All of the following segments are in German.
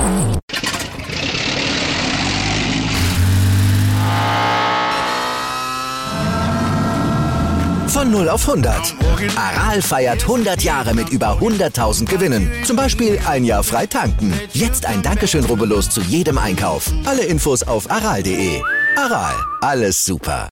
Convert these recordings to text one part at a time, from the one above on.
Von 0 auf 100. Aral feiert 100 Jahre mit über 100.000 Gewinnen. Zum Beispiel ein Jahr frei tanken. Jetzt ein Dankeschön, rubbellos zu jedem Einkauf. Alle Infos auf aral.de. Aral, alles super.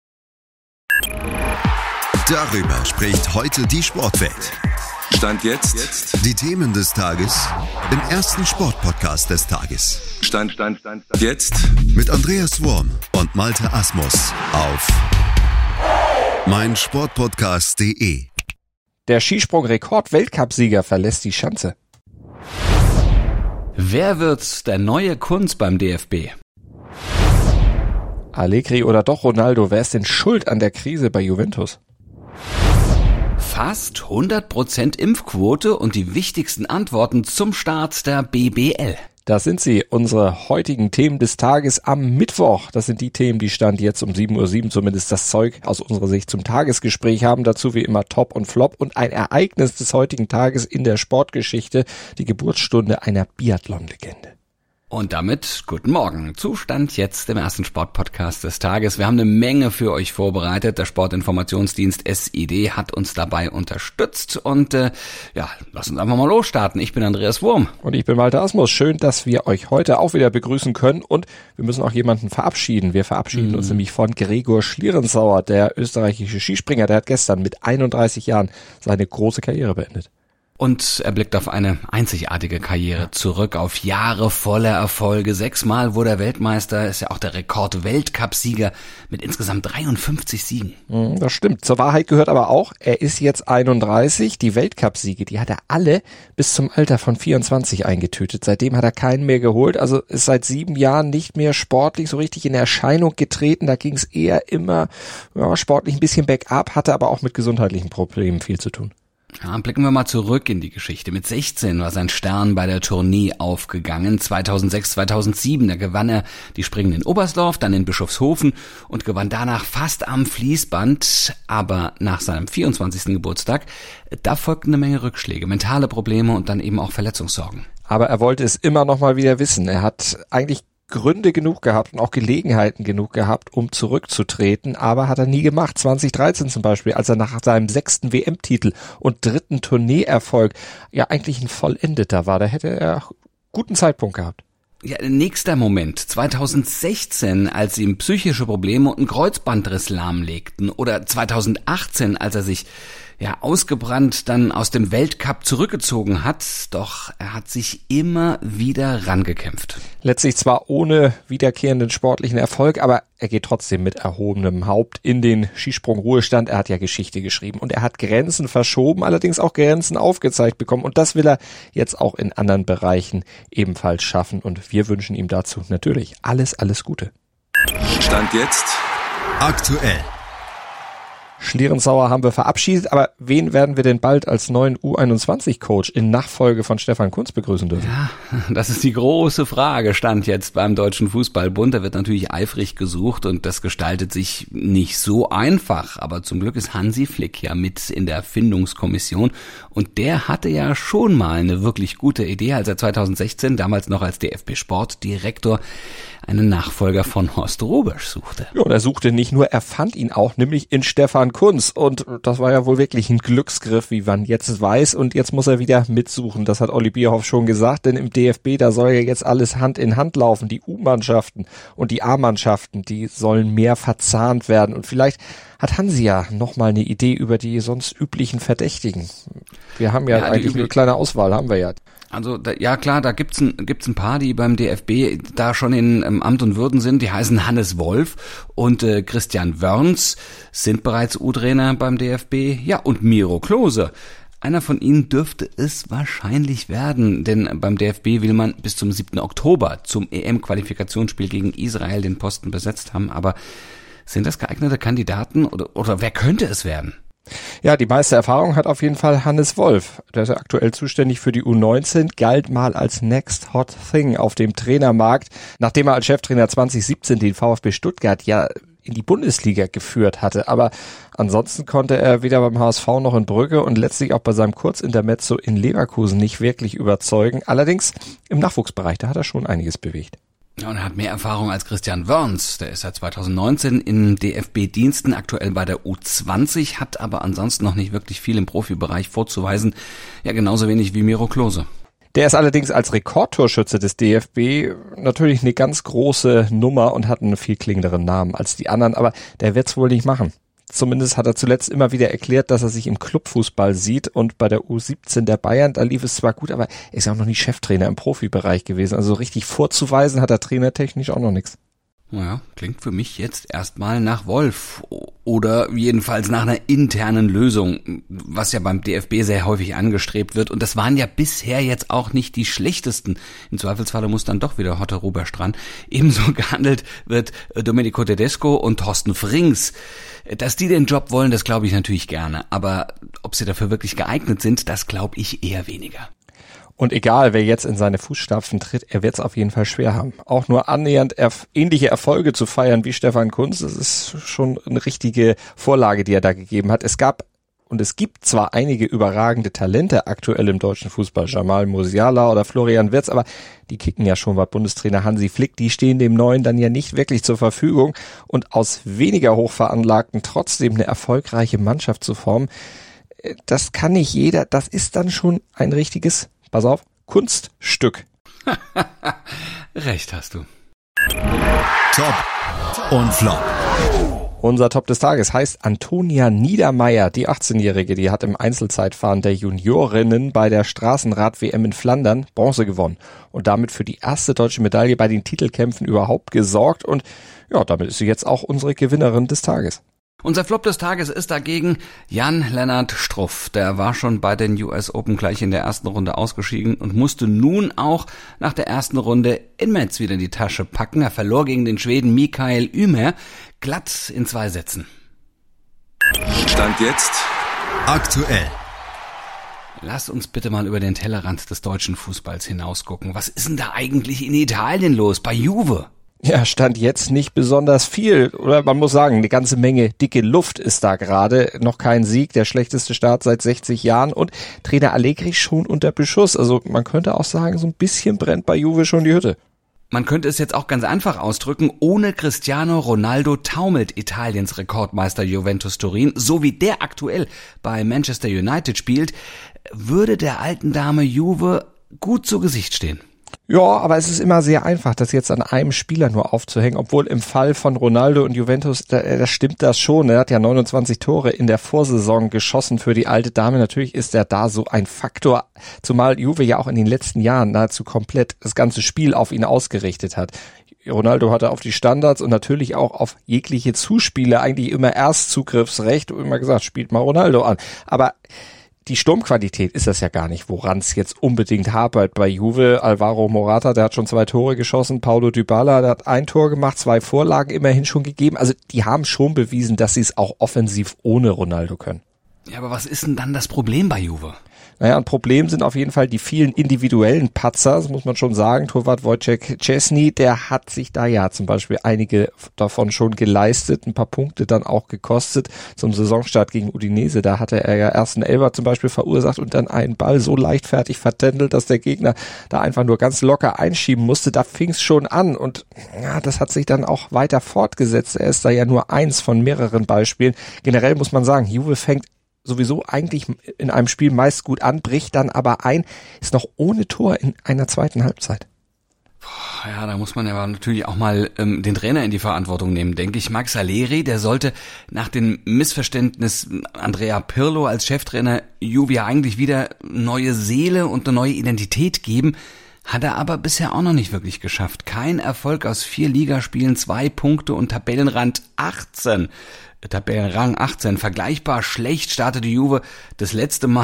Darüber spricht heute die Sportwelt. Stand jetzt. Die Themen des Tages im ersten Sportpodcast des Tages. Stand jetzt. Mit Andreas Worm und Malte Asmus auf meinsportpodcast.de. Der Skisprung-Rekord-Weltcupsieger verlässt die Schanze. Wer wird der neue Kunz beim DFB? Allegri oder doch Ronaldo, wer ist denn schuld an der Krise bei Juventus? Fast 100% Impfquote und die wichtigsten Antworten zum Start der BBL. Das sind sie, unsere heutigen Themen des Tages am Mittwoch. Das sind die Themen, die Stand jetzt um 7:07 Uhr zumindest das Zeug aus unserer Sicht zum Tagesgespräch haben. Dazu wie immer Top und Flop und ein Ereignis des heutigen Tages in der Sportgeschichte, die Geburtsstunde einer Biathlon-Legende. Und damit guten Morgen. Zustand jetzt im ersten Sportpodcast des Tages. Wir haben eine Menge für euch vorbereitet. Der Sportinformationsdienst SID hat uns dabei unterstützt. Und lass uns einfach mal losstarten. Ich bin Andreas Worm. Und ich bin Malte Asmus. Schön, dass wir euch heute auch wieder begrüßen können. Und wir müssen auch jemanden verabschieden. Wir verabschieden uns nämlich von Gregor Schlierenzauer, der österreichische Skispringer. Der hat gestern mit 31 Jahren seine große Karriere beendet. Und er blickt auf eine einzigartige Karriere zurück, auf Jahre voller Erfolge. 6-mal wurde er Weltmeister, ist ja auch der Rekord-Weltcup-Sieger mit insgesamt 53 Siegen. Das stimmt. Zur Wahrheit gehört aber auch, er ist jetzt 31. Die Weltcup-Siege, die hat er alle bis zum Alter von 24 eingetütet. Seitdem hat er keinen mehr geholt. Also ist seit 7 Jahren nicht mehr sportlich so richtig in Erscheinung getreten. Da ging es eher immer sportlich ein bisschen bergab, hatte aber auch mit gesundheitlichen Problemen viel zu tun. Ja, blicken wir mal zurück in die Geschichte. Mit 16 war sein Stern bei der Tournee aufgegangen. 2006, 2007, da gewann er die Springen in Oberstdorf, dann in Bischofshofen und gewann danach fast am Fließband. Aber nach seinem 24. Geburtstag, da folgten eine Menge Rückschläge, mentale Probleme und dann eben auch Verletzungssorgen. Aber er wollte es immer noch mal wieder wissen. Er hat eigentlich Gründe genug gehabt und auch Gelegenheiten genug gehabt, um zurückzutreten, aber hat er nie gemacht. 2013 zum Beispiel, als er nach seinem 6. WM-Titel und 3. Tourneeerfolg ja eigentlich ein Vollendeter war, da hätte er guten Zeitpunkt gehabt. Ja, nächster Moment, 2016, als ihm psychische Probleme und einen Kreuzbandriss lahmlegten, oder 2018, als er sich ausgebrannt dann aus dem Weltcup zurückgezogen hat, doch er hat sich immer wieder rangekämpft. Letztlich zwar ohne wiederkehrenden sportlichen Erfolg, aber er geht trotzdem mit erhobenem Haupt in den Skisprung-Ruhestand. Er hat ja Geschichte geschrieben und er hat Grenzen verschoben, allerdings auch Grenzen aufgezeigt bekommen und das will er jetzt auch in anderen Bereichen ebenfalls schaffen und wir wünschen ihm dazu natürlich alles Gute. Stand jetzt Aktuell. Schlierenzauer haben wir verabschiedet, aber wen werden wir denn bald als neuen U21-Coach in Nachfolge von Stefan Kuntz begrüßen dürfen? Ja, das ist die große Frage, stand jetzt beim Deutschen Fußballbund. Da wird natürlich eifrig gesucht und das gestaltet sich nicht so einfach. Aber zum Glück ist Hansi Flick ja mit in der Findungskommission und der hatte ja schon mal eine wirklich gute Idee, als er 2016, damals noch als DFB-Sportdirektor, einen Nachfolger von Horst Hrubesch suchte. Ja, und er suchte nicht nur, er fand ihn auch, nämlich in Stefan Kuntz. Und das war ja wohl wirklich ein Glücksgriff, wie man jetzt weiß. Und jetzt muss er wieder mitsuchen. Das hat Olli Bierhoff schon gesagt, denn im DFB, da soll ja jetzt alles Hand in Hand laufen. Die U-Mannschaften und die A-Mannschaften, die sollen mehr verzahnt werden. Und vielleicht hat Hansi ja nochmal eine Idee über die sonst üblichen Verdächtigen. Wir haben ja eigentlich eine kleine Auswahl, haben wir ja. Also da gibt's ein paar, die beim DFB da schon in Amt und Würden sind. Die heißen Hannes Wolf und Christian Wörns sind bereits U-Trainer beim DFB. Ja, und Miro Klose. Einer von ihnen dürfte es wahrscheinlich werden, denn beim DFB will man bis zum 7. Oktober zum EM-Qualifikationsspiel gegen Israel den Posten besetzt haben. Aber sind das geeignete Kandidaten oder wer könnte es werden? Ja, die meiste Erfahrung hat auf jeden Fall Hannes Wolf. Der ist ja aktuell zuständig für die U19, galt mal als Next Hot Thing auf dem Trainermarkt, nachdem er als Cheftrainer 2017 den VfB Stuttgart ja in die Bundesliga geführt hatte. Aber ansonsten konnte er weder beim HSV noch in Brügge und letztlich auch bei seinem Kurzintermezzo in Leverkusen nicht wirklich überzeugen. Allerdings im Nachwuchsbereich, da hat er schon einiges bewegt. Ja, und er hat mehr Erfahrung als Christian Wörns. Der ist seit 2019 in DFB-Diensten, aktuell bei der U20, hat aber ansonsten noch nicht wirklich viel im Profibereich vorzuweisen. Ja, genauso wenig wie Miro Klose. Der ist allerdings als Rekordtorschütze des DFB natürlich eine ganz große Nummer und hat einen viel klingenderen Namen als die anderen, aber der wird's wohl nicht machen. Zumindest hat er zuletzt immer wieder erklärt, dass er sich im Clubfußball sieht, und bei der U17 der Bayern, da lief es zwar gut, aber er ist ja auch noch nicht Cheftrainer im Profibereich gewesen, also richtig vorzuweisen hat er trainertechnisch auch noch nichts. Naja, klingt für mich jetzt erstmal nach Wolf oder jedenfalls nach einer internen Lösung, was ja beim DFB sehr häufig angestrebt wird, und das waren ja bisher jetzt auch nicht die schlechtesten. Im Zweifelsfalle muss dann doch wieder Hotte Rubesch dran. Ebenso gehandelt wird Domenico Tedesco und Thorsten Frings. Dass die den Job wollen, das glaube ich natürlich gerne, aber ob sie dafür wirklich geeignet sind, das glaube ich eher weniger. Und egal, wer jetzt in seine Fußstapfen tritt, er wird es auf jeden Fall schwer haben. Auch nur annähernd ähnliche Erfolge zu feiern wie Stefan Kuntz, das ist schon eine richtige Vorlage, die er da gegeben hat. Es gab und es gibt zwar einige überragende Talente aktuell im deutschen Fußball, Jamal Musiala oder Florian Wirtz, aber die kicken ja schon bei Bundestrainer Hansi Flick, die stehen dem Neuen dann ja nicht wirklich zur Verfügung. Und aus weniger Hochveranlagten trotzdem eine erfolgreiche Mannschaft zu formen, das kann nicht jeder, das ist dann schon ein richtiges, pass auf, Kunststück. Recht hast du. Top und Flop. Unser Top des Tages heißt Antonia Niedermeyer, die 18-Jährige, die hat im Einzelzeitfahren der Juniorinnen bei der Straßenrad-WM in Flandern Bronze gewonnen und damit für die erste deutsche Medaille bei den Titelkämpfen überhaupt gesorgt, und ja, damit ist sie jetzt auch unsere Gewinnerin des Tages. Unser Flop des Tages ist dagegen Jan-Lennart Struff. Der war schon bei den US Open gleich in der ersten Runde ausgeschieden und musste nun auch nach der ersten Runde in Metz wieder die Tasche packen. Er verlor gegen den Schweden Mikael Ymer glatt in 2 Sätzen. Stand jetzt Aktuell. Lass uns bitte mal über den Tellerrand des deutschen Fußballs hinausgucken. Was ist denn da eigentlich in Italien los, bei Juve? Ja, stand jetzt nicht besonders viel, oder man muss sagen, eine ganze Menge dicke Luft ist da gerade. Noch kein Sieg, der schlechteste Start seit 60 Jahren und Trainer Allegri schon unter Beschuss. Also man könnte auch sagen, so ein bisschen brennt bei Juve schon die Hütte. Man könnte es jetzt auch ganz einfach ausdrücken, ohne Cristiano Ronaldo taumelt Italiens Rekordmeister Juventus Turin, so wie der aktuell bei Manchester United spielt, würde der alten Dame Juve gut zu Gesicht stehen. Ja, aber es ist immer sehr einfach, das jetzt an einem Spieler nur aufzuhängen, obwohl im Fall von Ronaldo und Juventus, da stimmt das schon. Er hat ja 29 Tore in der Vorsaison geschossen für die alte Dame. Natürlich ist er da so ein Faktor, zumal Juve ja auch in den letzten Jahren nahezu komplett das ganze Spiel auf ihn ausgerichtet hat. Ronaldo hatte auf die Standards und natürlich auch auf jegliche Zuspiele eigentlich immer Erstzugriffsrecht und immer gesagt, spielt mal Ronaldo an. Aber die Sturmqualität ist das ja gar nicht, woran es jetzt unbedingt hapert bei Juve. Alvaro Morata, der hat schon 2 Tore geschossen. Paulo Dybala, der hat 1 Tor gemacht, 2 Vorlagen immerhin schon gegeben. Also die haben schon bewiesen, dass sie es auch offensiv ohne Ronaldo können. Ja, aber was ist denn dann das Problem bei Juve? Naja, ein Problem sind auf jeden Fall die vielen individuellen Patzer, das muss man schon sagen. Torwart Wojciech Szczesny, der hat sich da ja zum Beispiel einige davon schon geleistet, ein paar Punkte dann auch gekostet. Zum Saisonstart gegen Udinese, da hatte er ja erst einen Elfer zum Beispiel verursacht und dann einen Ball so leichtfertig vertändelt, dass der Gegner da einfach nur ganz locker einschieben musste. Da fing es schon an und ja, das hat sich dann auch weiter fortgesetzt. Er ist da ja nur eins von mehreren Beispielen. Generell muss man sagen, Juve fängt sowieso eigentlich in einem Spiel meist gut an, bricht dann aber ein, ist noch ohne Tor in einer zweiten Halbzeit. Ja, da muss man ja natürlich auch mal den Trainer in die Verantwortung nehmen, denke ich. Max Allegri, der sollte nach dem Missverständnis Andrea Pirlo als Cheftrainer Juve ja eigentlich wieder neue Seele und eine neue Identität geben, hat er aber bisher auch noch nicht wirklich geschafft. Kein Erfolg aus 4 Ligaspielen, 2 Punkte und Tabellenrang 18. Vergleichbar schlecht startete Juve das letzte Mal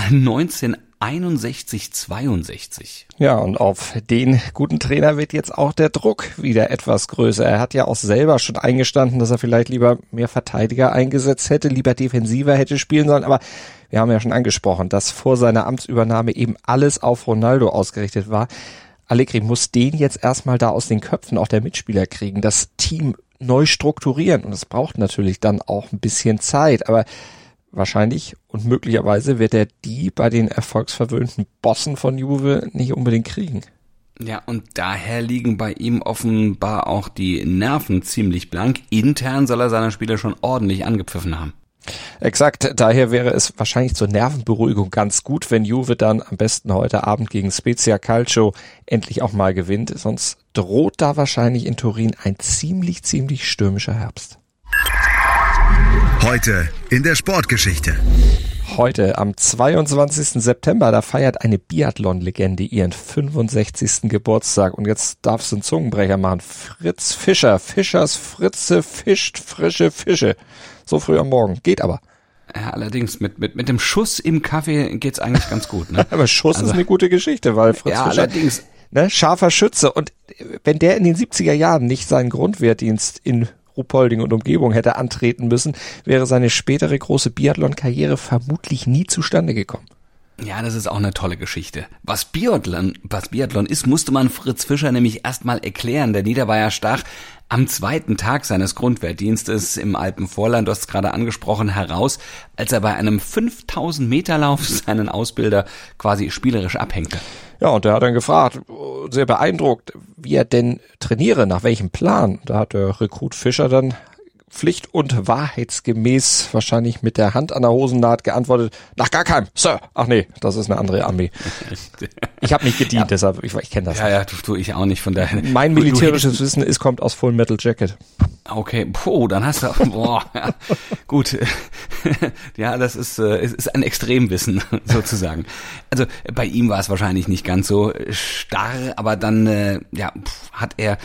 1961-62. Ja, und auf den guten Trainer wird jetzt auch der Druck wieder etwas größer. Er hat ja auch selber schon eingestanden, dass er vielleicht lieber mehr Verteidiger eingesetzt hätte, lieber defensiver hätte spielen sollen. Aber wir haben ja schon angesprochen, dass vor seiner Amtsübernahme eben alles auf Ronaldo ausgerichtet war. Allegri muss den jetzt erstmal da aus den Köpfen auch der Mitspieler kriegen, das Team neu strukturieren. Und es braucht natürlich dann auch ein bisschen Zeit, aber wahrscheinlich und möglicherweise wird er die bei den erfolgsverwöhnten Bossen von Juve nicht unbedingt kriegen. Ja, und daher liegen bei ihm offenbar auch die Nerven ziemlich blank. Intern soll er seine Spieler schon ordentlich angepfiffen haben. Exakt, daher wäre es wahrscheinlich zur Nervenberuhigung ganz gut, wenn Juve dann am besten heute Abend gegen Spezia Calcio endlich auch mal gewinnt. Sonst droht da wahrscheinlich in Turin ein ziemlich stürmischer Herbst. Heute in der Sportgeschichte. Heute, am 22. September, da feiert eine Biathlon-Legende ihren 65. Geburtstag. Und jetzt darfst du einen Zungenbrecher machen. Fritz Fischer. Fischers Fritze fischt frische Fische. So früh am Morgen. Geht aber. Ja, allerdings, mit dem Schuss im Kaffee geht's eigentlich ganz gut, ne? Aber Schuss ist eine gute Geschichte, weil Fritz Fischer, allerdings, ne, scharfer Schütze. Und wenn der in den 70er Jahren nicht seinen Grundwehrdienst in Ruhpolding und Umgebung hätte antreten müssen, wäre seine spätere große Biathlon-Karriere vermutlich nie zustande gekommen. Ja, das ist auch eine tolle Geschichte. Was Biathlon ist, musste man Fritz Fischer nämlich erstmal erklären. Der Niederbayer stach am zweiten Tag seines Grundwehrdienstes im Alpenvorland, du hast es gerade angesprochen, heraus, als er bei einem 5000-Meter-Lauf seinen Ausbilder quasi spielerisch abhängte. Ja, und der hat dann gefragt, sehr beeindruckt, wie er denn trainiere, nach welchem Plan. Da hat der Rekrut Fischer dann pflicht- und wahrheitsgemäß wahrscheinlich mit der Hand an der Hosennaht geantwortet, nach gar keinem, Sir. Ach nee, das ist eine andere Armee. Ich habe nicht gedient, deshalb, ich kenne das. Ja, tue ich auch nicht, von daher. Mein militärisches Wissen kommt aus Full Metal Jacket. Okay, dann hast du, ja, gut. Ja, das ist ein Extremwissen, sozusagen. Also, bei ihm war es wahrscheinlich nicht ganz so starr, aber dann, hat er,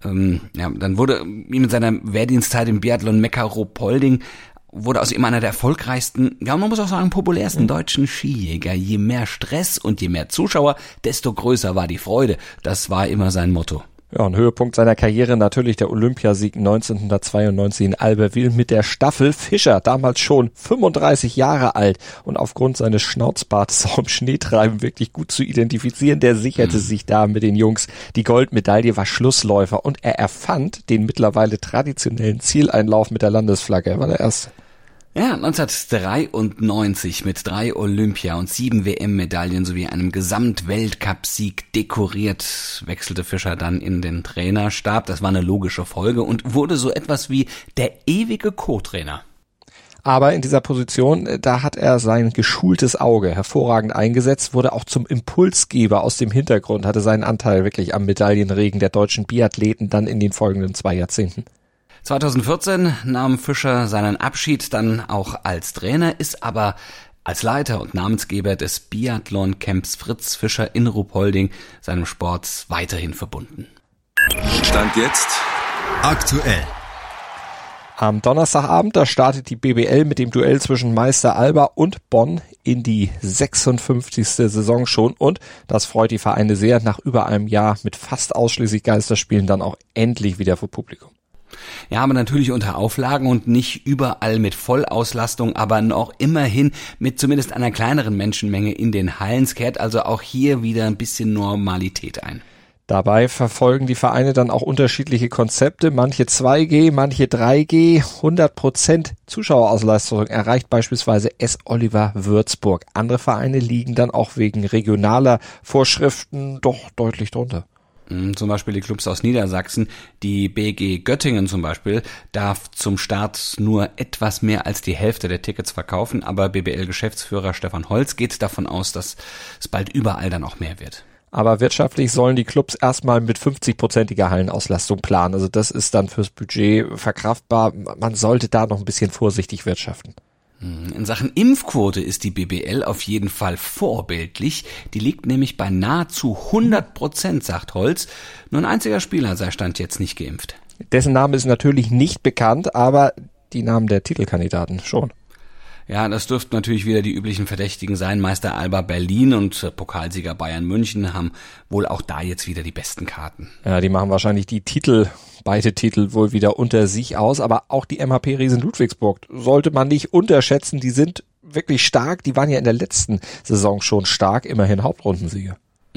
dann wurde ihm in seiner Wehrdienstzeit im Biathlon Mekka Ruhpolding wurde aus ihm einer der erfolgreichsten, ja, man muss auch sagen, populärsten deutschen Skijäger. Je mehr Stress und je mehr Zuschauer, desto größer war die Freude. Das war immer sein Motto. Ja, ein Höhepunkt seiner Karriere natürlich der Olympiasieg 1992 in Albertville mit der Staffel. Fischer, damals schon 35 Jahre alt und aufgrund seines Schnauzbartes auch im Schneetreiben wirklich gut zu identifizieren, der sicherte sich da mit den Jungs. Die Goldmedaille, war Schlussläufer und er erfand den mittlerweile traditionellen Zieleinlauf mit der Landesflagge. Er war der Erste. Ja, 1993 mit 3 Olympia- und 7 WM-Medaillen sowie einem Gesamtweltcup-Sieg dekoriert, wechselte Fischer dann in den Trainerstab. Das war eine logische Folge und wurde so etwas wie der ewige Co-Trainer. Aber in dieser Position, da hat er sein geschultes Auge hervorragend eingesetzt, wurde auch zum Impulsgeber aus dem Hintergrund, hatte seinen Anteil wirklich am Medaillenregen der deutschen Biathleten dann in den folgenden 2 Jahrzehnten. 2014 nahm Fischer seinen Abschied dann auch als Trainer, ist aber als Leiter und Namensgeber des Biathlon-Camps Fritz Fischer in Ruhpolding seinem Sport weiterhin verbunden. Stand jetzt Aktuell. Am Donnerstagabend, da startet die BBL mit dem Duell zwischen Meister Alba und Bonn in die 56. Saison schon. Und das freut die Vereine sehr, nach über einem Jahr mit fast ausschließlich Geisterspielen dann auch endlich wieder vor Publikum. Ja, aber natürlich unter Auflagen und nicht überall mit Vollauslastung, aber noch immerhin mit zumindest einer kleineren Menschenmenge in den Hallen. Es kehrt also auch hier wieder ein bisschen Normalität ein. Dabei verfolgen die Vereine dann auch unterschiedliche Konzepte, manche 2G, manche 3G. 100% Zuschauerauslastung erreicht beispielsweise S. Oliver Würzburg. Andere Vereine liegen dann auch wegen regionaler Vorschriften doch deutlich drunter. Zum Beispiel die Clubs aus Niedersachsen, die BG Göttingen zum Beispiel, darf zum Start nur etwas mehr als die Hälfte der Tickets verkaufen, aber BBL-Geschäftsführer Stefan Holz geht davon aus, dass es bald überall dann auch mehr wird. Aber wirtschaftlich sollen die Clubs erstmal mit 50%iger Hallenauslastung planen. Also das ist dann fürs Budget verkraftbar. Man sollte da noch ein bisschen vorsichtig wirtschaften. In Sachen Impfquote ist die BBL auf jeden Fall vorbildlich. Die liegt nämlich bei nahezu 100%, sagt Holz. Nur ein einziger Spieler sei Stand jetzt nicht geimpft. Dessen Name ist natürlich nicht bekannt, aber die Namen der Titelkandidaten schon. Ja, das dürften natürlich wieder die üblichen Verdächtigen sein. Meister Alba Berlin und Pokalsieger Bayern München haben wohl auch da jetzt wieder die besten Karten. Ja, die machen wahrscheinlich beide Titel wohl wieder unter sich aus, aber auch die MHP Riesen Ludwigsburg sollte man nicht unterschätzen. Die sind wirklich stark. Die waren ja in der letzten Saison schon stark, immerhin Hauptrundensieger.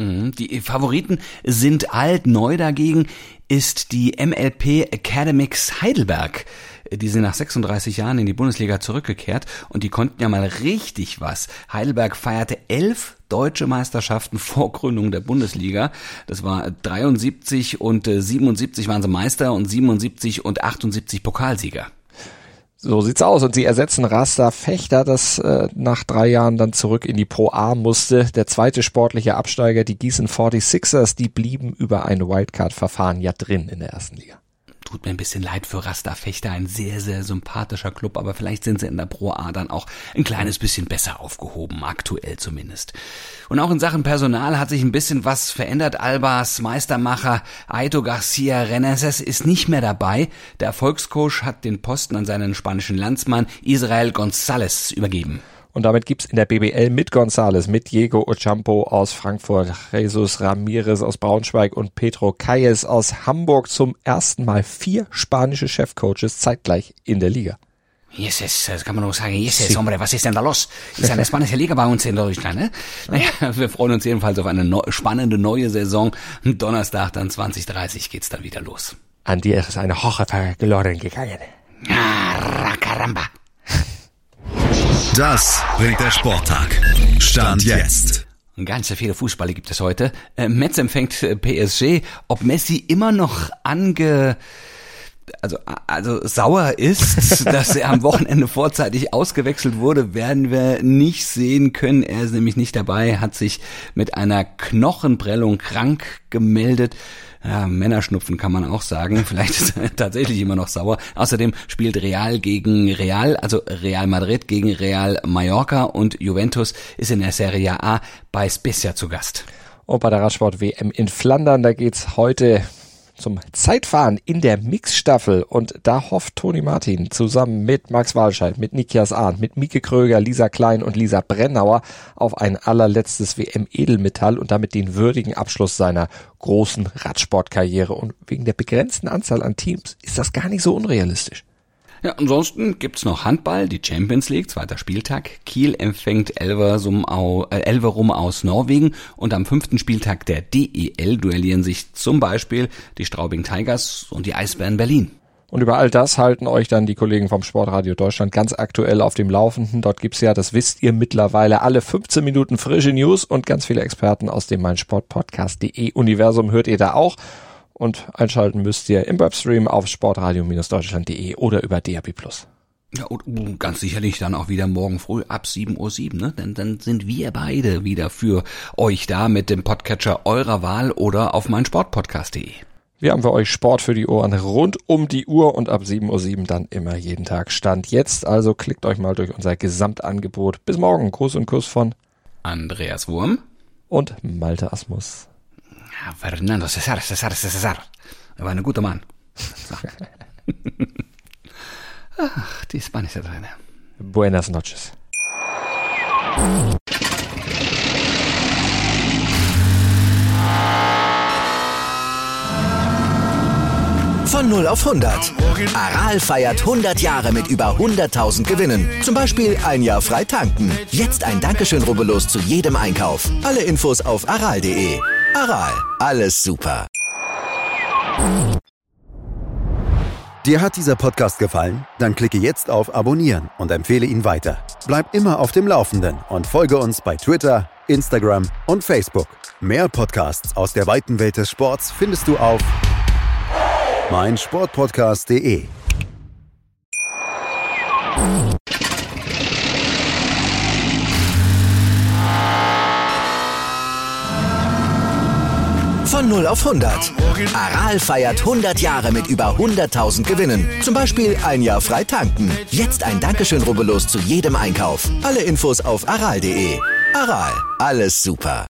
Die Favoriten sind alt, neu dagegen ist die MLP Academics Heidelberg. Die sind nach 36 Jahren in die Bundesliga zurückgekehrt und die konnten ja mal richtig was. Heidelberg feierte 11 deutsche Meisterschaften vor Gründung der Bundesliga. Das war 73 und 77 waren sie Meister und 77 und 78 Pokalsieger. So sieht's aus. Und sie ersetzen Rasta Fechter, das nach 3 Jahren dann zurück in die Pro A musste. Der zweite sportliche Absteiger, die Gießen 46ers, die blieben über ein Wildcard-Verfahren ja drin in der ersten Liga. Tut mir ein bisschen leid für Rasta Fechter, ein sehr, sehr sympathischer Club, aber vielleicht sind sie in der Pro A dann auch ein kleines bisschen besser aufgehoben, aktuell zumindest. Und auch in Sachen Personal hat sich ein bisschen was verändert. Albas Meistermacher Aito Garcia Reneses ist nicht mehr dabei. Der Erfolgscoach hat den Posten an seinen spanischen Landsmann Israel González übergeben. Und damit gibt's in der BBL mit González, mit Diego Ocampo aus Frankfurt, Jesus Ramirez aus Braunschweig und Pedro Calles aus Hamburg zum ersten Mal 4 spanische Chefcoaches zeitgleich in der Liga. Jesus, das kann man nur sagen, Jesus, hombre, was ist denn da los? Ist eine spanische Liga bei uns in Deutschland, ne? Naja, wir freuen uns jedenfalls auf eine spannende neue Saison. Donnerstag dann 20:30 geht's dann wieder los. An dir ist eine Hoche verloren gegangen. Ah, caramba. Das bringt der Sporttag. Stand jetzt. Ganz viele Fußballer gibt es heute. Metz empfängt PSG. Ob Messi immer noch sauer ist, dass er am Wochenende vorzeitig ausgewechselt wurde, werden wir nicht sehen können. Er ist nämlich nicht dabei, hat sich mit einer Knochenprellung krank gemeldet. Ja, Männerschnupfen kann man auch sagen. Vielleicht ist er tatsächlich immer noch sauer. Außerdem spielt Real gegen Real, also Real Madrid gegen Real Mallorca und Juventus ist in der Serie A bei Spezia zu Gast. Und bei der Radsport-WM in Flandern, da geht's heute zum Zeitfahren in der Mixstaffel und da hofft Toni Martin zusammen mit Max Walscheid, mit Nikias Arndt, mit Mieke Kröger, Lisa Klein und Lisa Brennauer auf ein allerletztes WM-Edelmetall und damit den würdigen Abschluss seiner großen Radsportkarriere. Und wegen der begrenzten Anzahl an Teams ist das gar nicht so unrealistisch. Ja, ansonsten gibt's noch Handball, die Champions League, 2. Spieltag. Kiel empfängt Elverum aus Norwegen und am 5. Spieltag der DEL duellieren sich zum Beispiel die Straubing Tigers und die Eisbären Berlin. Und über all das halten euch dann die Kollegen vom Sportradio Deutschland ganz aktuell auf dem Laufenden. Dort gibt's ja, das wisst ihr mittlerweile, alle 15 Minuten frische News und ganz viele Experten aus dem meinsportpodcast.de Universum hört ihr da auch. Und einschalten müsst ihr im Webstream auf sportradio-deutschland.de oder über DAB+. Ja, und ganz sicherlich dann auch wieder morgen früh ab 7:07 Uhr, ne? Denn dann sind wir beide wieder für euch da mit dem Podcatcher eurer Wahl oder auf meinsportpodcast.de. Wir haben für euch Sport für die Ohren rund um die Uhr und ab 7:07 Uhr dann immer jeden Tag Stand jetzt. Also klickt euch mal durch unser Gesamtangebot. Bis morgen. Gruß und Kuss von Andreas Wurm und Malte Asmus. Ja, Fernando Cesar. Er war ein guter Mann. So. Ach, die spanische Trainer. Buenas noches. Von 0 auf 100. Aral feiert 100 Jahre mit über 100.000 Gewinnen. Zum Beispiel ein Jahr frei tanken. Jetzt ein Dankeschön, rubbellos zu jedem Einkauf. Alle Infos auf aral.de. Aral, alles super. Dir hat dieser Podcast gefallen? Dann klicke jetzt auf Abonnieren und empfehle ihn weiter. Bleib immer auf dem Laufenden und folge uns bei Twitter, Instagram und Facebook. Mehr Podcasts aus der weiten Welt des Sports findest du auf meinsportpodcast.de. Von 0 auf 100. Aral feiert 100 Jahre mit über 100.000 Gewinnen. Zum Beispiel ein Jahr frei tanken. Jetzt ein Dankeschön, rubbellos zu jedem Einkauf. Alle Infos auf aral.de. Aral, alles super.